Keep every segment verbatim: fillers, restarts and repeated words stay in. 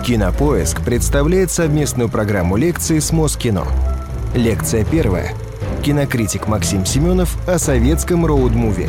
Кинопоиск представляет совместную программу лекций с Москино. Лекция первая. Кинокритик Максим Семенов о советском роуд-муви.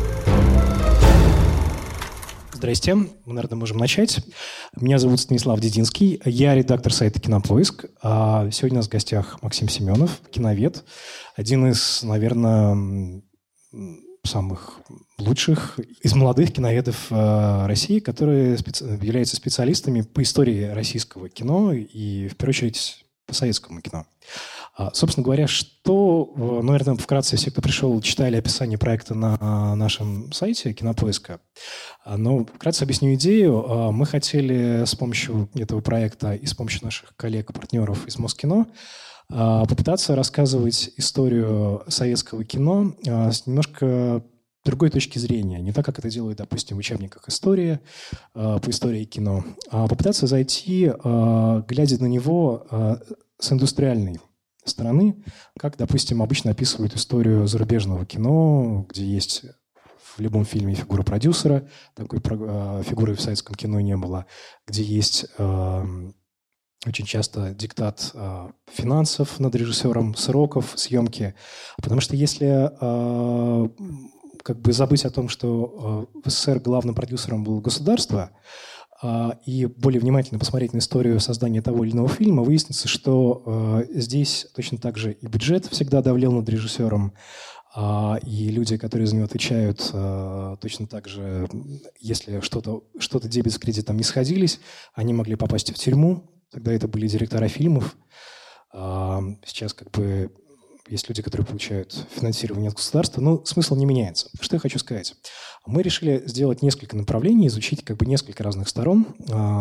Здрасте, мы, наверное, можем начать. Меня зовут Станислав Дединский, я редактор сайта «Кинопоиск». А сегодня у нас в гостях Максим Семенов, киновед, один из, наверное, самых лучших из молодых киноведов э, России, которые специ... являются специалистами по истории российского кино и, в первую очередь, по советскому кино. А, собственно говоря, что, ну, наверное, вкратце все, кто пришел, читали описание проекта на нашем сайте «Кинопоиска». Но вкратце объясню идею. Мы хотели с помощью этого проекта и с помощью наших коллег и партнеров из Москино попытаться рассказывать историю советского кино с немножко другой точки зрения. Не так, как это делают, допустим, в учебниках истории, по истории кино, а попытаться зайти, глядя на него с индустриальной стороны, как, допустим, обычно описывают историю зарубежного кино, где есть в любом фильме фигура продюсера, такой фигуры в советском кино не было, где есть очень часто диктат э, финансов над режиссером, сроков съемки. Потому что если э, как бы забыть о том, что э, в СССР главным продюсером было государство, э, и более внимательно посмотреть на историю создания того или иного фильма, выяснится, что э, здесь точно так же и бюджет всегда давлел над режиссером, э, и люди, которые за него отвечают, э, точно так же, если что-то, что-то дебет с кредитом не сходились, они могли попасть в тюрьму. Тогда это были директора фильмов. Сейчас как бы есть люди, которые получают финансирование от государства, но смысл не меняется. Что я хочу сказать? Мы решили сделать несколько направлений, изучить как бы несколько разных сторон,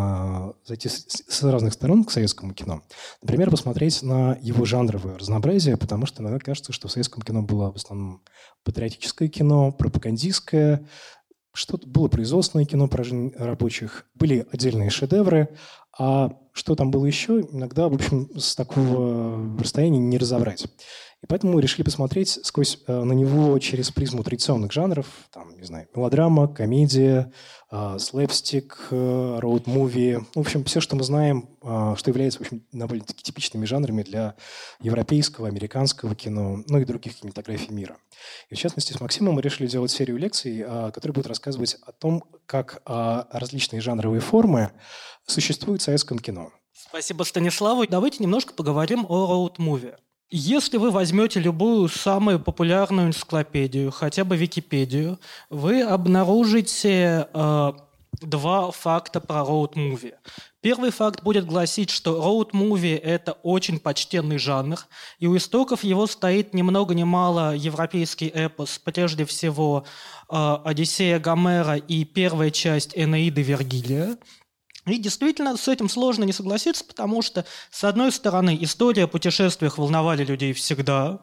зайти с разных сторон к советскому кино. Например, посмотреть на его жанровое разнообразие, потому что иногда кажется, что в советском кино было в основном патриотическое кино, пропагандистское, что-то было производственное кино про жизнь рабочих, были отдельные шедевры, а что там было еще, иногда, в общем, с такого расстояния не разобрать. И поэтому мы решили посмотреть сквозь, э, на него через призму традиционных жанров, там, не знаю, мелодрама, комедия, э, слэпстик, э, роуд-муви, в общем, все, что мы знаем, э, что является, в общем, довольно-таки типичными жанрами для европейского, американского кино, ну и других кинематографий мира. И в частности, с Максимом мы решили делать серию лекций, э, которые будут рассказывать о том, как э, различные жанровые формы существуют в советском кино. Спасибо Станиславу. Давайте немножко поговорим о роуд-муви. Если вы возьмете любую самую популярную энциклопедию, хотя бы Википедию, вы обнаружите э, два факта про роуд-муви. Первый факт будет гласить, что роуд-муви – это очень почтенный жанр, и у истоков его стоит ни много ни мало европейский эпос, прежде всего э, «Одиссея» Гомера и первая часть «Энеиды» Вергилия. И действительно, с этим сложно не согласиться, потому что, с одной стороны, истории о путешествиях волновали людей всегда.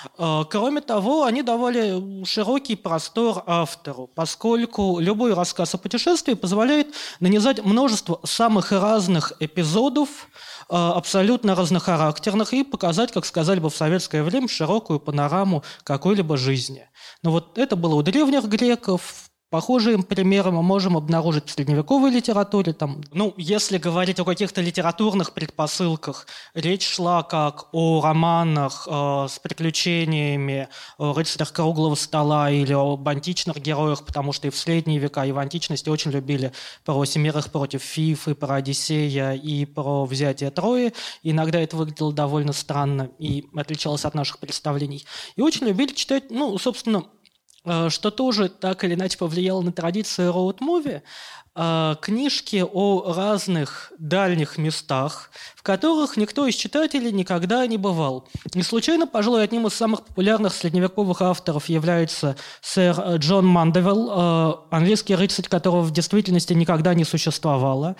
Кроме того, они давали широкий простор автору, поскольку любой рассказ о путешествии позволяет нанизать множество самых разных эпизодов, абсолютно разнохарактерных, и показать, как сказали бы в советское время, широкую панораму какой-либо жизни. Но вот это было у древних греков. Похожие примеры мы можем обнаружить в средневековой литературе. Там, ну, если говорить о каких-то литературных предпосылках, речь шла как о романах э, с приключениями, о рыцарях круглого стола или об античных героях, потому что и в средние века, и в античности очень любили про семерых против Фифы, про Одиссея и про взятие Трои. Иногда это выглядело довольно странно и отличалось от наших представлений. И очень любили читать, ну, собственно, что тоже так или иначе повлияло на традицию роуд-муви, книжки о разных дальних местах, в которых никто из читателей никогда не бывал. Не случайно, пожалуй, одним из самых популярных средневековых авторов является сэр Джон Мандевилл, английский рыцарь, которого в действительности никогда не существовало,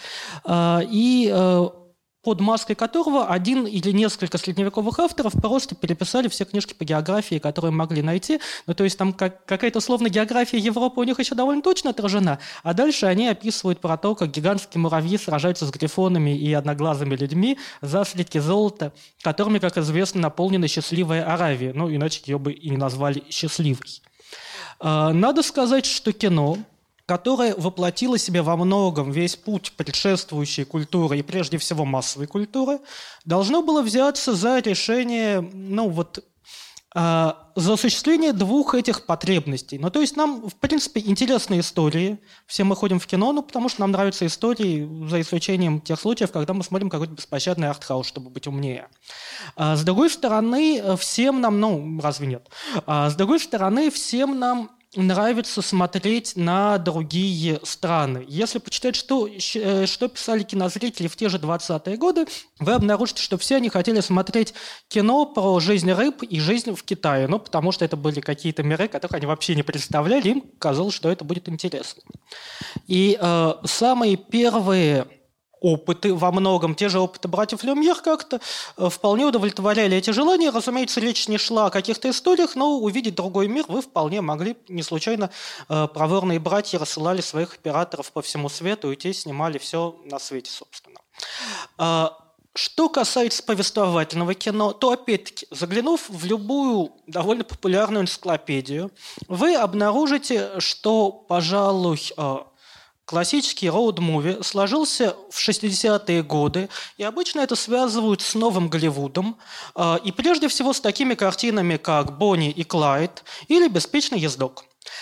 и под маской которого один или несколько средневековых авторов просто переписали все книжки по географии, которые могли найти. Ну, то есть там как, какая-то условно география Европы у них еще довольно точно отражена, а дальше они описывают про то, как гигантские муравьи сражаются с грифонами и одноглазыми людьми за слитки золота, которыми, как известно, наполнена счастливая Аравия. Ну, иначе ее бы и не назвали счастливой. Надо сказать, что кино которое воплотило в себе во многом весь путь предшествующей культуры и прежде всего массовой культуры, должно было взяться за решение, ну вот, э, за осуществление двух этих потребностей. Ну, то есть нам, в принципе, интересны истории. Все мы ходим в кино, ну, потому что нам нравятся истории, за исключением тех случаев, когда мы смотрим какой-то беспощадный артхаус, чтобы быть умнее. А с другой стороны, всем нам, ну, разве нет? А с другой стороны, всем нам нравится смотреть на другие страны. Если почитать, что, что писали кинозрители в те же двадцатые годы, вы обнаружите, что все они хотели смотреть кино про жизнь рыб и жизнь в Китае, ну, потому что это были какие-то миры, которых они вообще не представляли, им казалось, что это будет интересно. И э, самые первые опыты, во многом те же опыты братьев Люмьер как-то вполне удовлетворяли эти желания. Разумеется, речь не шла о каких-то историях, но увидеть другой мир вы вполне могли. Не случайно проворные братья рассылали своих операторов по всему свету, и те снимали все на свете, собственно. Что касается повествовательного кино, то, опять-таки, заглянув в любую довольно популярную энциклопедию, вы обнаружите, что, пожалуй, классический роуд-муви сложился в шестидесятые годы, и обычно это связывают с новым Голливудом, и прежде всего с такими картинами, как «Бонни и Клайд» или «Беспечный ездок».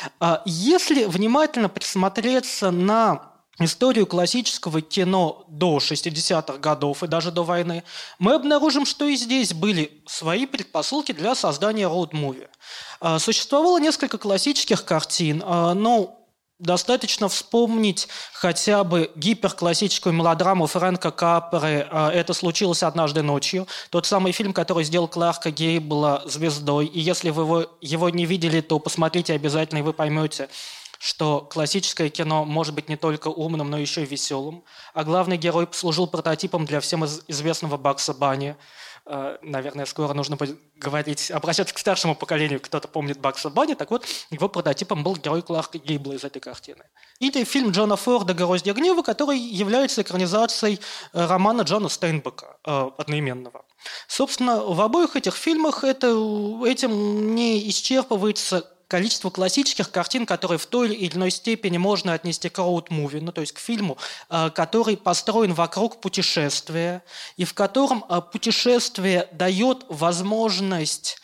Если внимательно присмотреться на историю классического кино до шестидесятых годов и даже до войны, мы обнаружим, что и здесь были свои предпосылки для создания роуд-муви. Существовало несколько классических картин, но достаточно вспомнить хотя бы гиперклассическую мелодраму Фрэнка Капры «Это случилось однажды ночью», тот самый фильм, который сделал Кларка Гейбла звездой. И если вы его, его не видели, то посмотрите обязательно, и вы поймете, что классическое кино может быть не только умным, но еще и веселым. А главный герой послужил прототипом для всем известного Бакса Банни. Наверное, скоро нужно будет говорить, обращаться к старшему поколению, кто-то помнит Бакса Банни. Так вот, его прототипом был герой Кларка Гейбла из этой картины. Или фильм Джона Форда «Гроздья гнева», который является экранизацией романа Джона Стейнбека одноименного. Собственно, в обоих этих фильмах это, этим не исчерпывается количество классических картин, которые в той или иной степени можно отнести к роуд-муви, ну, то есть к фильму, который построен вокруг путешествия, и в котором путешествие дает возможность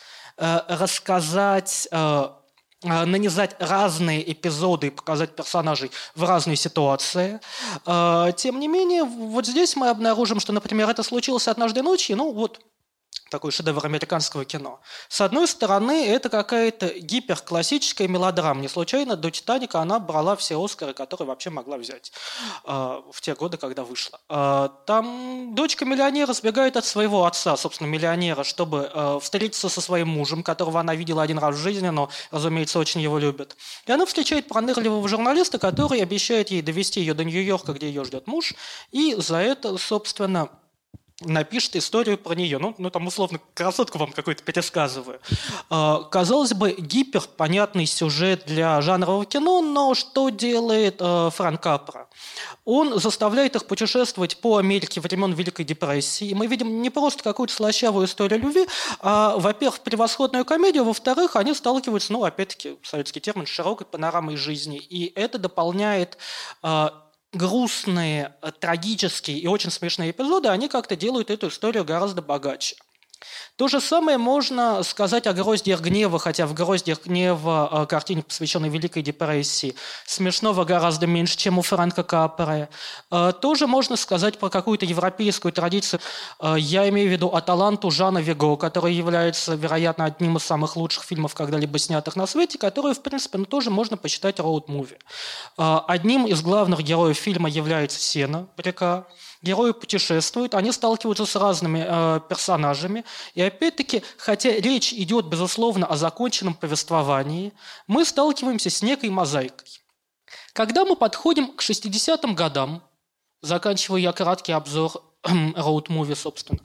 рассказать, нанизать разные эпизоды и показать персонажей в разные ситуации. Тем не менее, вот здесь мы обнаружим, что, например, это случилось однажды ночью, ну, вот, такой шедевр американского кино. С одной стороны, это какая-то гиперклассическая мелодрама. Не случайно до «Титаника» она брала все Оскары, которые вообще могла взять э, в те годы, когда вышла. Э, там дочка миллионера сбегает от своего отца, собственно, миллионера, чтобы э, встретиться со своим мужем, которого она видела один раз в жизни, но, разумеется, очень его любит. И она встречает пронырливого журналиста, который обещает ей довести ее до Нью-Йорка, где ее ждет муж, и за это, собственно, напишет историю про нее. Ну, ну там, условно, красотку вам какую-то пересказываю. Э, казалось бы, гиперпонятный сюжет для жанрового кино, но что делает э, Фрэнк Капра? Он заставляет их путешествовать по Америке времен Великой депрессии. И мы видим не просто какую-то слащавую историю любви, а, во-первых, превосходную комедию, во-вторых, они сталкиваются, ну, опять-таки, советский термин, с широкой панорамой жизни. И это дополняет э, грустные, трагические и очень смешные эпизоды, они как-то делают эту историю гораздо богаче. То же самое можно сказать о «Гроздьях гнева», хотя в «Гроздьях гнева», картине, посвященной Великой депрессии, смешного гораздо меньше, чем у Фрэнка Капры. Тоже можно сказать про какую-то европейскую традицию. Я имею в виду «Аталанту» Жана Виго, который является, вероятно, одним из самых лучших фильмов, когда-либо снятых на свете, который, в принципе, ну, тоже можно посчитать роуд-муви. Одним из главных героев фильма является Сена, река. Герои путешествуют, они сталкиваются с разными э, персонажами. И опять-таки, хотя речь идет, безусловно, о законченном повествовании, мы сталкиваемся с некой мозаикой. Когда мы подходим к шестидесятым годам, заканчиваю я краткий обзор роуд-муви, собственно,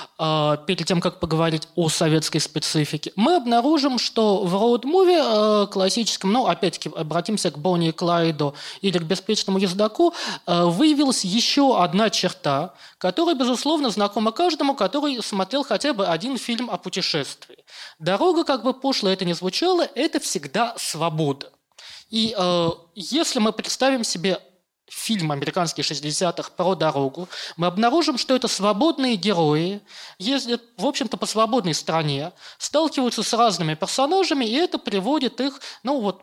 э, перед тем, как поговорить о советской специфике, мы обнаружим, что в роуд-муви э, классическом, ну, опять-таки, обратимся к Бонни и Клайду или к «Беспечному ездаку», э, выявилась еще одна черта, которая, безусловно, знакома каждому, который смотрел хотя бы один фильм о путешествии. Дорога, как бы пошло это ни звучало, это всегда свобода. И э, если мы представим себе фильм американский шестидесятых про дорогу, мы обнаружим, что это свободные герои, ездят, в общем-то, по свободной стране, сталкиваются с разными персонажами, и это приводит их, ну вот,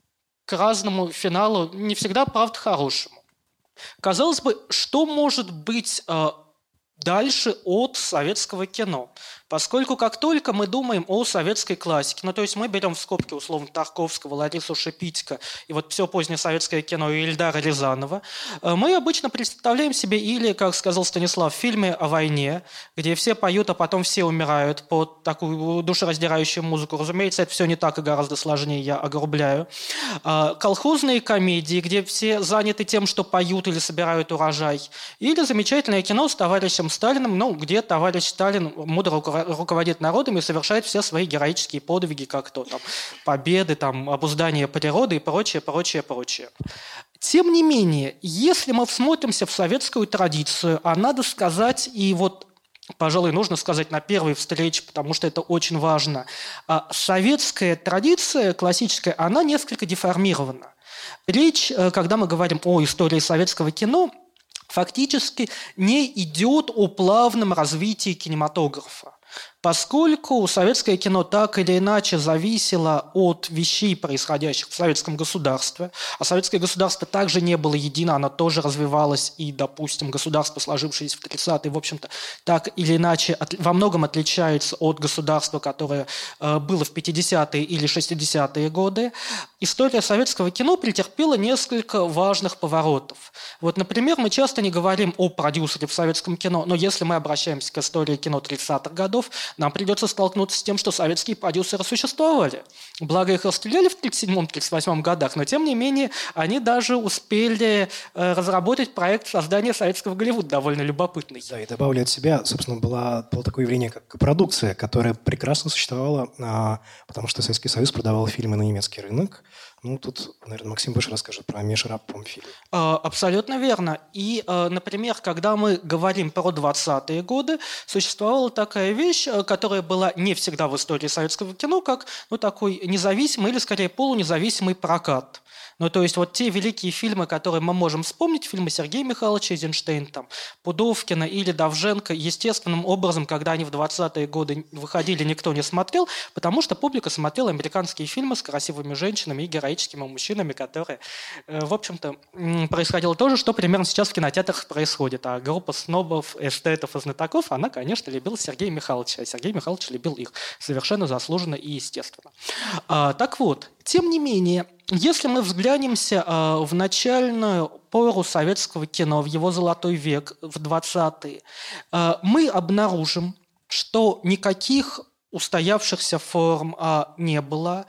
к разному финалу, не всегда, правда, хорошему. Казалось бы, что может быть э, дальше от советского кино? Поскольку как только мы думаем о советской классике, ну то есть мы берем в скобки условно Тарковского, Ларису Шипитько и вот все позднее советское кино и Эльдара Рязанова, мы обычно представляем себе или, как сказал Станислав, фильмы о войне, где все поют, а потом все умирают под такую душераздирающую музыку. Разумеется, это все не так и гораздо сложнее, я огрубляю. Колхозные комедии, где все заняты тем, что поют или собирают урожай. Или замечательное кино с товарищем Сталиным, ну, где товарищ Сталин мудро руководит народом и совершает все свои героические подвиги, как то там победы, там, обуздание природы и прочее, прочее, прочее. Тем не менее, если мы всмотримся в советскую традицию, а надо сказать, и вот, пожалуй, нужно сказать на первой встрече, потому что это очень важно, советская традиция классическая, она несколько деформирована. Речь, когда мы говорим о истории советского кино, фактически не идет о плавном развитии кинематографа. Поскольку советское кино так или иначе зависело от вещей, происходящих в советском государстве, а советское государство также не было едино, оно тоже развивалось, и, допустим, государство, сложившееся в тридцатые, в общем-то, так или иначе от, во многом отличается от государства, которое э, было в пятидесятые или шестидесятые годы, история советского кино претерпела несколько важных поворотов. Вот, например, мы часто не говорим о продюсере в советском кино, но если мы обращаемся к истории кино тридцатых годов, нам придется столкнуться с тем, что советские продюсеры существовали. Благо, их расстреляли в тридцать седьмом — тридцать восьмом годах, но, тем не менее, они даже успели э, разработать проект создания советского Голливуда, довольно любопытный. Да, и добавлю от себя, собственно, была, было такое явление, как продукция, которая прекрасно существовала, а, потому что Советский Союз продавал фильмы на немецкий рынок. Ну, тут, наверное, Максим больше расскажет про межрабкомфильм. Абсолютно верно. И, например, когда мы говорим про двадцатые годы, существовала такая вещь, которая была не всегда в истории советского кино, как ну, такой независимый или, скорее, полунезависимый прокат. Ну, то есть вот те великие фильмы, которые мы можем вспомнить, фильмы Сергея Михайловича Эйзенштейна, там, Пудовкина или Довженко, естественным образом, когда они в двадцатые годы выходили, никто не смотрел, потому что публика смотрела американские фильмы с красивыми женщинами и героическими мужчинами, которые, в общем-то, происходило то же, что примерно сейчас в кинотеатрах происходит. А группа снобов, эстетов и знатоков, она, конечно, любила Сергея Михайловича, а Сергей Михайлович любил их совершенно заслуженно и естественно. А, так вот, тем не менее, если мы взглянемся э, в начальную пору советского кино, в его золотой век, в двадцатые, э, мы обнаружим, что никаких устоявшихся форм э, не было.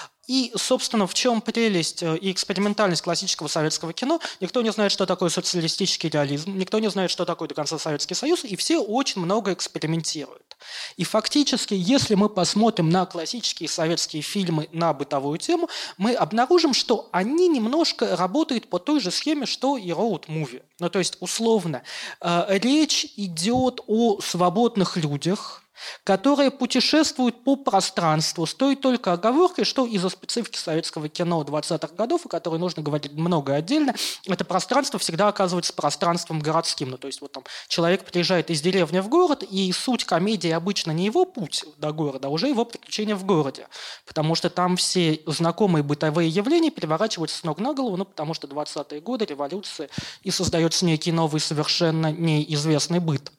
И, собственно, в чем прелесть и экспериментальность классического советского кино? Никто не знает, что такое социалистический реализм, никто не знает, что такое до конца Советский Союз, и все очень много экспериментируют. И фактически, если мы посмотрим на классические советские фильмы на бытовую тему, мы обнаружим, что они немножко работают по той же схеме, что и роуд-муви. Ну, то есть, условно, э, речь идет о свободных людях, которые путешествуют по пространству, с той только оговоркой, что из-за специфики советского кино двадцатых годов, о которой нужно говорить много отдельно, это пространство всегда оказывается пространством городским. Ну, то есть вот там человек приезжает из деревни в город, и суть комедии обычно не его путь до города, а уже его приключения в городе. Потому что там все знакомые бытовые явления переворачиваются с ног на голову, ну, потому что двадцатые годы, революция, и создается некий новый, совершенно неизвестный быт.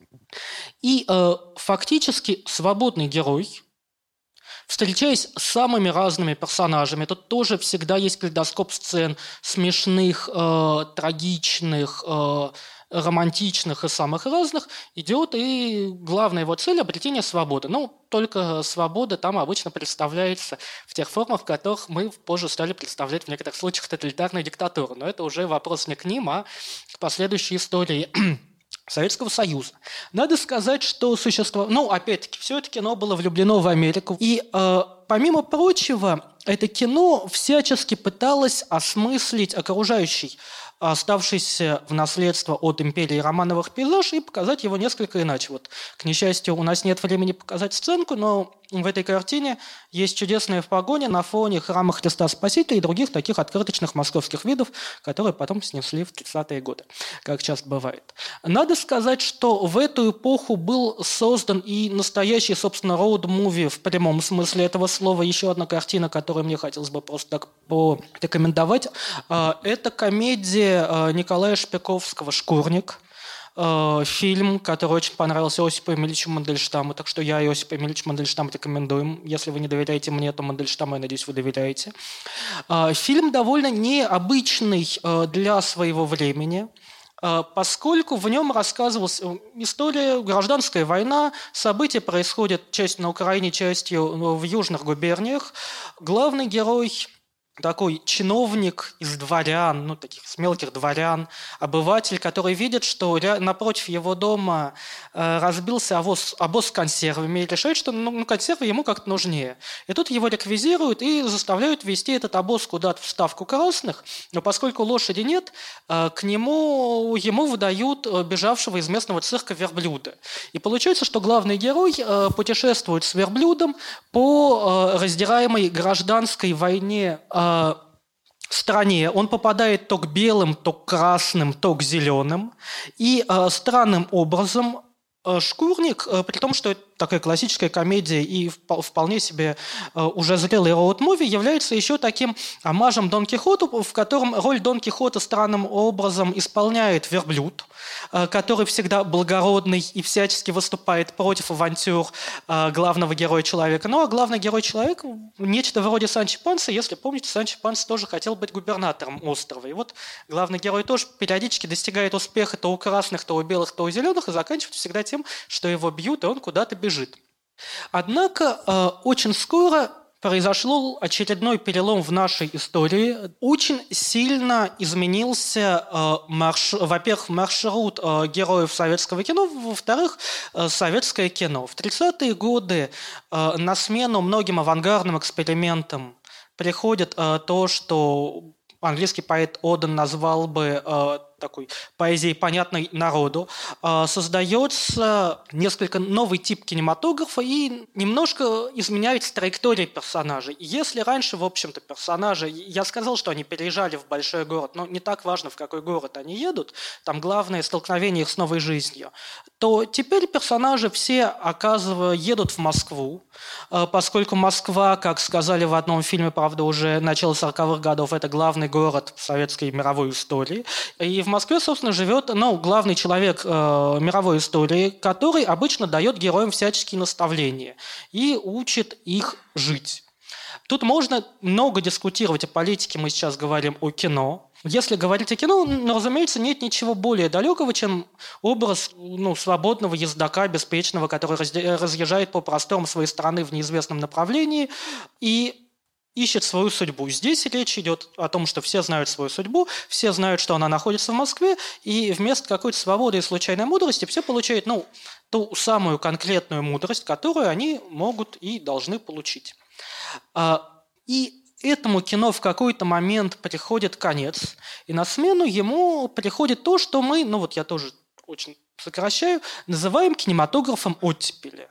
И э, фактически свободный герой, встречаясь с самыми разными персонажами, тут тоже всегда есть калейдоскоп сцен смешных, э, трагичных, э, романтичных и самых разных, идет, и главная его цель – обретение свободы. Ну, только свобода там обычно представляется в тех формах, в которых мы позже стали представлять в некоторых случаях тоталитарную диктатуру. Но это уже вопрос не к ним, а к последующей истории Советского Союза. Надо сказать, что существо... Ну, опять-таки, все это кино было влюблено в Америку. И, э, помимо прочего, это кино всячески пыталось осмыслить окружающий, оставшийся в наследство от империи Романовых пейзаж, и показать его несколько иначе. Вот, к несчастью, у нас нет времени показать сценку, но в этой картине есть чудесная в погоне на фоне храма Христа Спасителя и других таких открыточных московских видов, которые потом снесли в тридцатые годы, как часто бывает. Надо сказать, что в эту эпоху был создан и настоящий, собственно, роуд-муви в прямом смысле этого слова. Еще одна картина, которую мне хотелось бы просто так порекомендовать. Это комедия Николая Шпиковского «Шкурник». Фильм, который очень понравился Осипу Емельевичу Мандельштаму, так что я Осипа Емельевича Мандельштама рекомендую. Если вы не доверяете мне, то Мандельштаму, я надеюсь, вы доверяете. Фильм довольно необычный для своего времени, поскольку в нем рассказывалась история, гражданская война, события происходят частью на Украине, частью в южных губерниях. Главный герой – такой чиновник из дворян, ну, таких с мелких дворян, обыватель, который видит, что напротив его дома э, разбился обоз, обоз с консервами, и решает, что ну, консервы ему как-то нужнее. И тут его реквизируют и заставляют везти этот обоз куда-то в ставку красных, но поскольку лошади нет, э, к нему ему выдают бежавшего из местного цирка верблюда. И получается, что главный герой э, путешествует с верблюдом по э, раздираемой гражданской войне э, стране. Он попадает то к белым, то к красным, то к зеленым. И э, странным образом э, «Шкурник», э, при том, что это такая классическая комедия и вполне себе э, уже зрелый роуд-муви, является еще таким омажем Дон Кихоту, в котором роль Дон Кихота странным образом исполняет верблюд, э, который всегда благородный и всячески выступает против авантюр э, главного героя-человека. Ну а главный герой-человек – нечто вроде Санчо Панса. Если помните, Санчо Панса тоже хотел быть губернатором острова. И вот главный герой тоже периодически достигает успеха то у красных, то у белых, то у зеленых, и заканчивает всегда тем, что его бьют, и он куда-то бежит. Однако э, очень скоро произошел очередной перелом в нашей истории. Очень сильно изменился, э, марш... во-первых, маршрут э, героев советского кино, во-вторых, э, советское кино. В тридцатые годы э, на смену многим авангардным экспериментам приходит э, то, что английский поэт Оден назвал бы э, такой поэзией, понятной народу, э, создается несколько новый тип кинематографа и немножко изменяется траектория персонажей. Если раньше, в общем-то, персонажи, я сказал, что они переезжали в большой город, но не так важно, в какой город они едут, там главное столкновение их с новой жизнью, то теперь персонажи все, оказывается, едут в Москву, э, поскольку Москва, как сказали в одном фильме, правда, уже начало сороковых годов, это главный город советской мировой истории, и в Москве, собственно, живет ну, главный человек э, мировой истории, который обычно дает героям всяческие наставления и учит их жить. Тут можно много дискутировать о политике, мы сейчас говорим о кино. Если говорить о кино, ну, разумеется, нет ничего более далекого, чем образ ну, свободного ездака, беспечного, который разъезжает по просторам своей страны в неизвестном направлении и ищет свою судьбу. Здесь речь идет о том, что все знают свою судьбу, все знают, что она находится в Москве, и вместо какой-то свободы и случайной мудрости все получают ну, ту самую конкретную мудрость, которую они могут и должны получить. И этому кино в какой-то момент приходит конец, и на смену ему приходит то, что мы, ну вот я тоже очень сокращаю, называем кинематографом оттепели.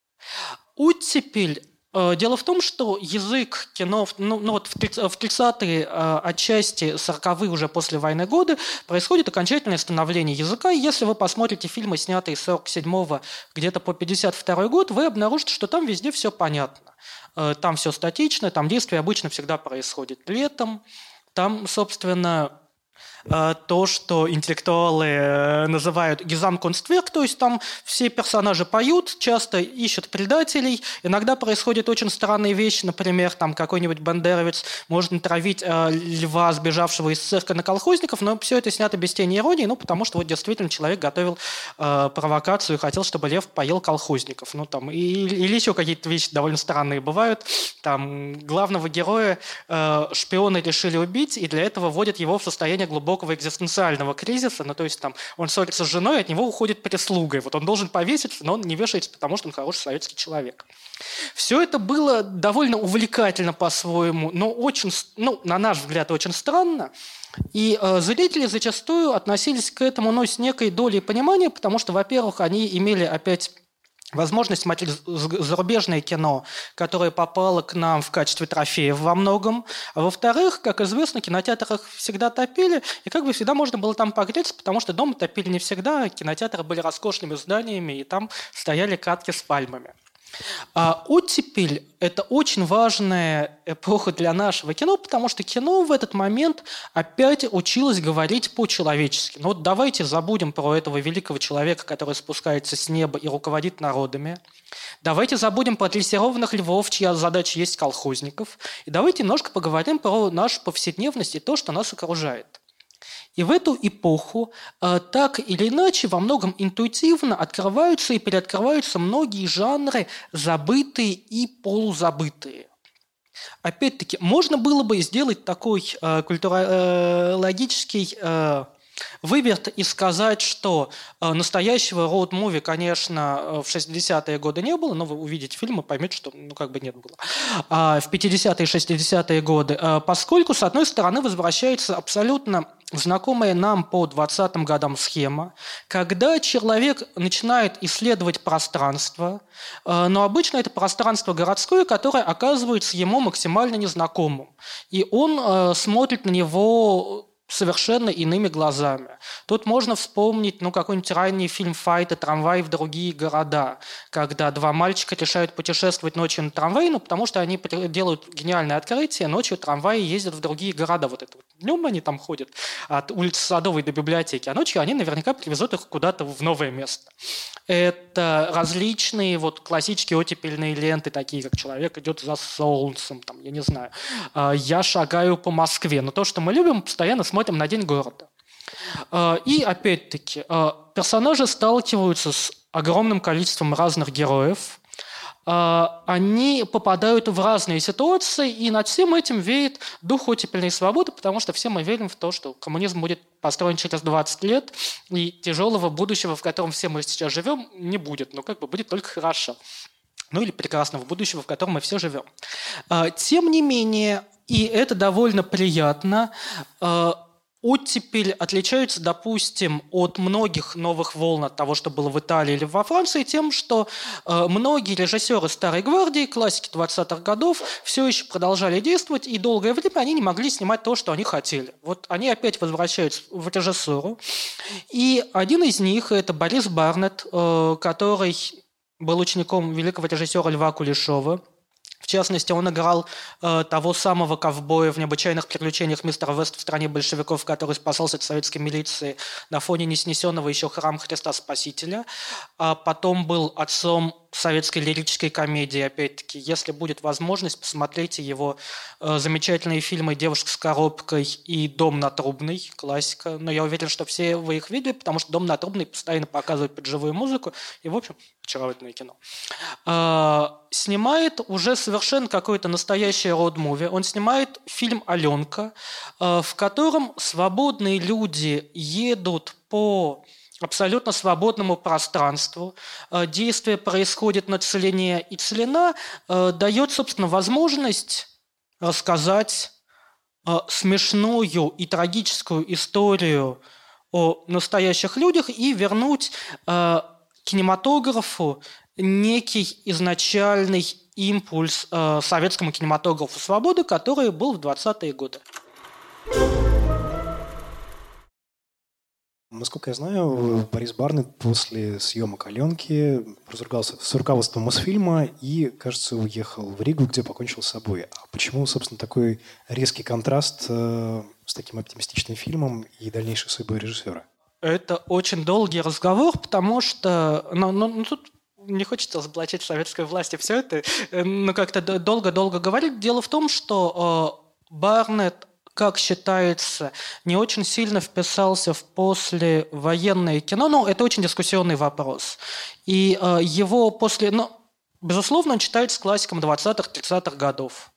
Оттепель Дело в том, что язык кино, ну, ну вот в тридцатые, отчасти сороковые уже после войны годы, происходит окончательное становление языка. И если вы посмотрите фильмы, снятые с сорок седьмого где-то по пятьдесят второй год, вы обнаружите, что там везде все понятно. Там все статично, там действие обычно всегда происходит летом. Там, собственно, то, что интеллектуалы называют «Gesamtkunstwerk», то есть там все персонажи поют, часто ищут предателей. Иногда происходят очень странные вещи, например, там какой-нибудь бандеровец может натравить э, льва, сбежавшего из цирка, на колхозников, но все это снято без тени иронии, ну, потому что вот действительно человек готовил э, провокацию и хотел, чтобы лев поел колхозников. Ну, там, и, или еще какие-то вещи довольно странные бывают. Там главного героя э, шпионы решили убить, и для этого вводят его в состояние глубокого глубокого экзистенциального кризиса. Ну, то есть там он ссорится с женой, от него уходит прислуга. И вот он должен повеситься, но он не вешается, потому что он хороший советский человек. Все это было довольно увлекательно по-своему, но очень, ну, на наш взгляд, очень странно. И э, зрители зачастую относились к этому, ну, с некой долей понимания, потому что, во-первых, они имели опять возможность смотреть зарубежное кино, которое попало к нам в качестве трофеев во многом. А во-вторых, как известно, в кинотеатрах всегда топили, и как бы всегда можно было там погреться, потому что дома топили не всегда, кинотеатры были роскошными зданиями, и там стояли катки с пальмами. А оттепель – это очень важная эпоха для нашего кино, потому что кино в этот момент опять училось говорить по-человечески. Ну вот давайте забудем про этого великого человека, который спускается с неба и руководит народами. Давайте забудем про дрессированных львов, чья задача есть колхозников. И давайте немножко поговорим про нашу повседневность и то, что нас окружает. И в эту эпоху э, так или иначе во многом интуитивно открываются и переоткрываются многие жанры, забытые и полузабытые. Опять-таки, можно было бы сделать такой э, культурологический э, выверт и сказать, что э, настоящего роуд-муви, конечно, в шестидесятые годы не было, но вы увидите фильм и поймете, что ну как бы нет было. А в пятидесятые и шестидесятые годы, э, поскольку, с одной стороны, возвращается абсолютно знакомая нам по двадцатым годам схема, когда человек начинает исследовать пространство, но обычно это пространство городское, которое оказывается ему максимально незнакомым. И он смотрит на него совершенно иными глазами. Тут можно вспомнить ну, какой-нибудь ранний фильм «Файта. Трамвай в другие города», когда два мальчика решают путешествовать ночью на трамвае, ну, потому что они делают гениальное открытие, ночью трамваи ездят в другие города. Вот это вот. Днем они там ходят от улицы Садовой до библиотеки, а ночью они наверняка привезут их куда-то в новое место. Это различные вот классические оттепельные ленты, такие как «Человек идет за солнцем», там, я не знаю, «Я шагаю по Москве». Но то, что мы любим, постоянно смотрим на День города. И опять-таки персонажи сталкиваются с огромным количеством разных героев. Они попадают в разные ситуации, и над всем этим веет дух оттепельной свободы, потому что все мы верим в то, что коммунизм будет построен через двадцать лет, и тяжелого будущего, в котором все мы сейчас живем, не будет, но как бы будет только хорошо. Ну или прекрасного будущего, в котором мы все живем. Тем не менее, и это довольно приятно, оттепель отличается, допустим, от многих новых волн, от того, что было в Италии или во Франции, тем, что э, многие режиссеры Старой гвардии, классики двадцатых годов, все еще продолжали действовать, и долгое время они не могли снимать то, что они хотели. Вот они опять возвращаются в режиссуру. И один из них – это Борис Барнетт, э, который был учеником великого режиссера Льва Кулешова. В частности, он играл э, того самого ковбоя в «Необычайных приключениях мистера Веста в стране большевиков», который спасался от советской милиции на фоне неснесенного еще храма Христа Спасителя. А потом был отцом советской лирической комедии, опять-таки. Если будет возможность, посмотрите его э, замечательные фильмы «Девушка с коробкой» и «Дом на Трубной», классика. Но я уверен, что все вы их видели, потому что «Дом на Трубной» постоянно показывает под живую музыку. И, в общем, очаровательное кино. Э, снимает уже совершенно какое-то настоящее роуд-муви. Он снимает фильм «Аленка», э, в котором свободные люди едут по абсолютно свободному пространству. Действие происходит на Целине, и Целина э, дает, собственно, возможность рассказать э, смешную и трагическую историю о настоящих людях и вернуть э, кинематографу некий изначальный импульс э, советскому кинематографу свободы, который был в двадцатые годы. Насколько я знаю, Борис Барнетт после съемок «Аленки» разругался с руководством Мосфильма и, кажется, уехал в Ригу, где покончил с собой. А почему, собственно, такой резкий контраст э, с таким оптимистичным фильмом и дальнейшей судьбой режиссера? Это очень долгий разговор, потому что ну, ну, ну, тут не хочется разоблачать советской власти все это, но как-то долго-долго говорить. Дело в том, что э, Барнетт, как считается, не очень сильно вписался в послевоенное кино. Ну, это очень дискуссионный вопрос. И э, его после... Ну, безусловно, он считается классиком двадцатых-тридцатых годов.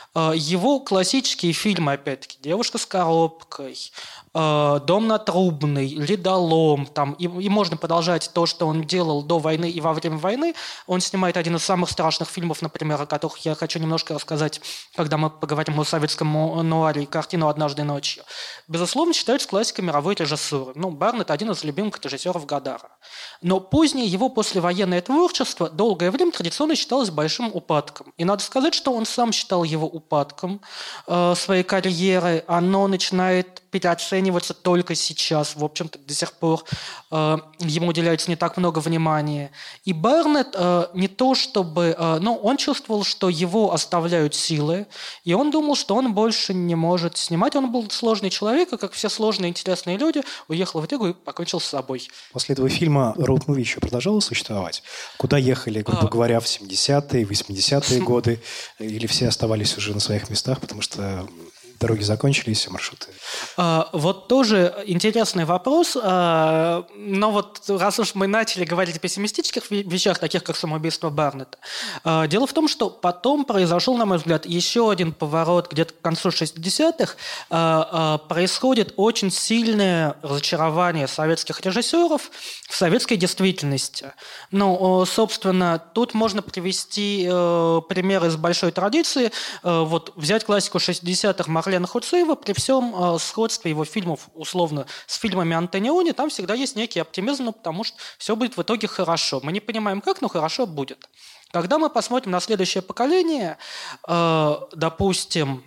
Его классические фильмы, опять-таки, «Девушка с коробкой», «Дом на Трубной», «Ледолом», там, и, и можно продолжать то, что он делал до войны и во время войны. Он снимает один из самых страшных фильмов, например, о которых я хочу немножко рассказать, когда мы поговорим о советском нуаре, картину «Однажды ночью». Безусловно, считается классикой мировой режиссуры. Ну, Барнетт – один из любимых режиссеров Годара. Но позднее его послевоенное творчество долгое время традиционно считалось большим упадком. И надо сказать, что он сам считал его упадком э, своей карьеры. Оно начинает переоцениваться только сейчас. В общем-то, до сих пор э, ему уделяется не так много внимания. И Барнетт э, не то чтобы... Э, но он чувствовал, что его оставляют силы, и он думал, что он больше не может снимать. Он был сложный человек, и, как все сложные интересные люди, уехал в Ригу и покончил с собой. После этого фильма роуд-муви еще продолжало существовать? Куда ехали, грубо а... говоря, в семидесятые, восьмидесятые С... годы? Или все оставались уже на своих местах, потому что... дороги закончились, все маршруты. А, вот тоже интересный вопрос. А, но вот раз уж мы начали говорить о пессимистических вещах, таких как самоубийство Барнетта, а, дело в том, что потом произошел, на мой взгляд, еще один поворот где-то к концу шестидесятых. А, а, происходит очень сильное разочарование советских режиссеров в советской действительности. Ну, собственно, тут можно привести э, пример из большой традиции. Э, вот взять классику шестидесятых Марлена Хуцеева, при всем э, сходстве его фильмов, условно, с фильмами Антониони, там всегда есть некий оптимизм, ну, потому что все будет в итоге хорошо. Мы не понимаем как, но хорошо будет. Когда мы посмотрим на следующее поколение, э, допустим,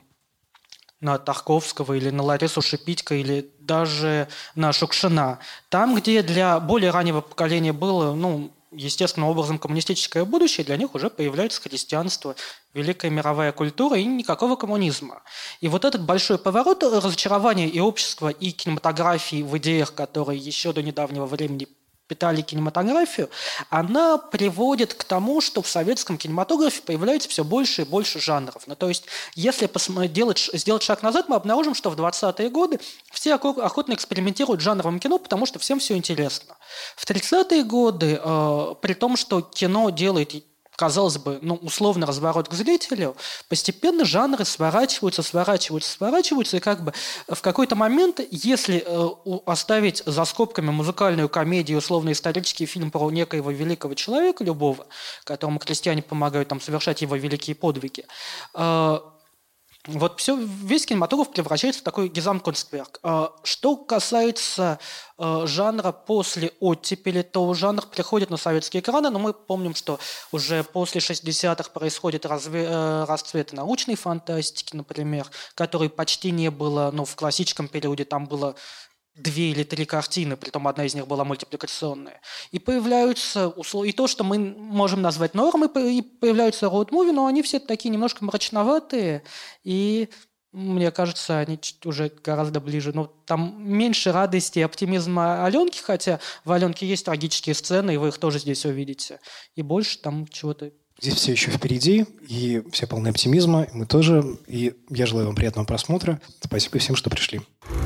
на Тарковского или на Ларису Шипитько или даже на Шукшина, там, где для более раннего поколения было, ну, естественным образом коммунистическое будущее, для них уже появляется христианство, великая мировая культура и никакого коммунизма. И вот этот большой поворот разочарования и общества, и кинематографии в идеях, которые еще до недавнего времени питали кинематографию, она приводит к тому, что в советском кинематографе появляется все больше и больше жанров. Ну, то есть, если делать, сделать шаг назад, мы обнаружим, что в двадцатые годы все охотно экспериментируют с жанровым кино, потому что всем все интересно. В тридцатые годы, э, при том, что кино делает, казалось бы, ну, условно разворот к зрителю, постепенно жанры сворачиваются, сворачиваются, сворачиваются, и как бы в какой-то момент, если э, оставить за скобками музыкальную комедию, условно-исторический фильм про некоего великого человека, любого, которому крестьяне помогают там совершать его великие подвиги, э, вот все, весь кинематограф превращается в такой гезамткунстверк. Что касается э, жанра после оттепели, то жанр приходит на советские экраны, но мы помним, что уже после шестидесятых происходит разве, э, расцвет научной фантастики, например, которой почти не было, ну, в классическом периоде там было две или три картины, притом одна из них была мультипликационная. И появляются условия, и то, что мы можем назвать нормой, и появляются роуд-муви, но они все такие немножко мрачноватые, и мне кажется, они уже гораздо ближе. Ну, там меньше радости и оптимизма Аленки, хотя в Аленке есть трагические сцены, и вы их тоже здесь увидите. И больше там чего-то. Здесь все еще впереди, и все полны оптимизма, и мы тоже. И я желаю вам приятного просмотра. Спасибо всем, что пришли.